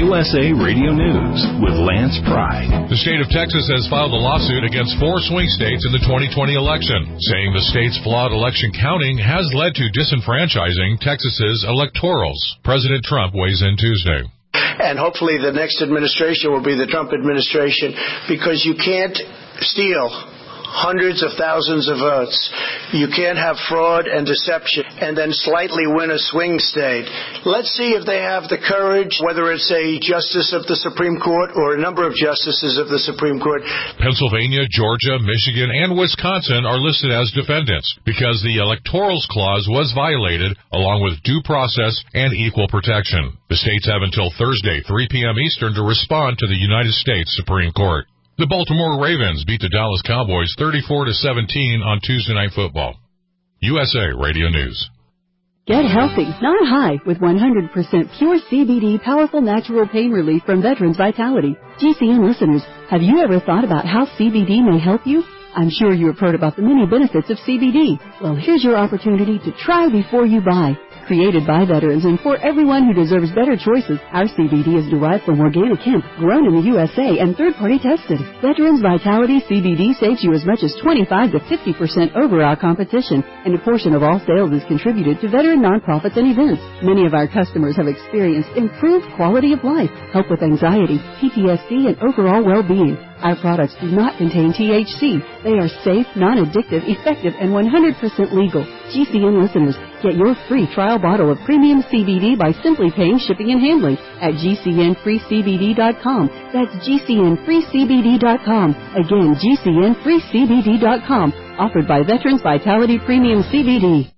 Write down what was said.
USA Radio News with Lance Pride. The state of Texas has filed a lawsuit against 4 swing states in the 2020 election, saying the state's flawed election counting has led to disenfranchising Texas's electorals. President Trump weighs in Tuesday. And hopefully the next administration will be the Trump administration, because you can't steal hundreds of thousands of votes. You can't have fraud and deception and then slightly win a swing state. Let's see if they have the courage, whether it's a justice of the Supreme Court or a number of justices of the Supreme Court. Pennsylvania, Georgia, Michigan, and Wisconsin are listed as defendants because the Electorals Clause was violated, along with due process and equal protection. The states have until Thursday, 3 p.m. Eastern, to respond to the United States Supreme Court. The Baltimore Ravens beat the Dallas Cowboys 34-17 on Tuesday Night Football. USA Radio News. Get healthy, not high, with 100% pure CBD powerful natural pain relief from Veterans Vitality. GCN listeners, have you ever thought about how CBD may help you? I'm sure you have heard about the many benefits of CBD. Well, here's your opportunity to try before you buy. Created by veterans and for everyone who deserves better choices, our CBD is derived from organic hemp, grown in the USA and third-party tested. Veterans Vitality CBD saves you as much as 25 to 50% over our competition, and a portion of all sales is contributed to veteran nonprofits and events. Many of our customers have experienced improved quality of life, help with anxiety, PTSD, and overall well-being. Our products do not contain THC. They are safe, non-addictive, effective, and 100% legal. GCN listeners, get your free trial bottle of premium CBD by simply paying shipping and handling at GCNFreeCBD.com. That's GCNFreeCBD.com. Again, GCNFreeCBD.com. Offered by Veterans Vitality Premium CBD.